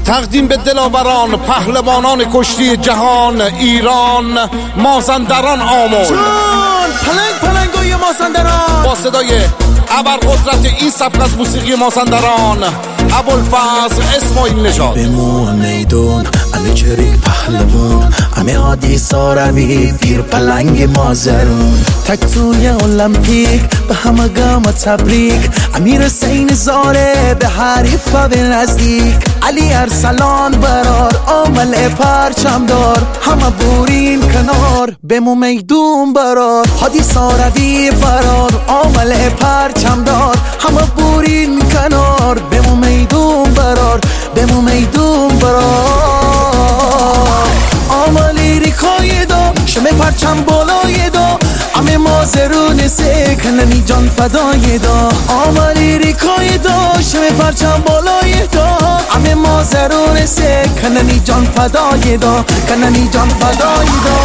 تقدیم به دلاوران پهلوانان کشتی جهان ایران، مازندران آمل جان پلنگوی مازندران با صدای ابرقدرت این سبک از موسیقی مازندران ابوالفضل اسماعیل نژاد. بمون میدون همه چریک پهلوان، همه عادی ساروی پیر پلنگ مازرون، تک توی المپیک به همه گام تبریک، امیر حسین زاره به حریفا به نزدیک، علی ارسلان برار آمل پرچم دار، همه بورین کنار بمون میدون برار، هادی ساروی برار آمل پرچم دار، همه بورین کنار بمون میدون برار، بمون میدون برار. آملی ریکای دا شمه پرچم بالای دا، همه مازرون سکننی جان فدای دا، آملی ریکای دا شمه پرچم بالای دا، همه مازرون سکننی جان فدای دا، کننی جان فدای دا.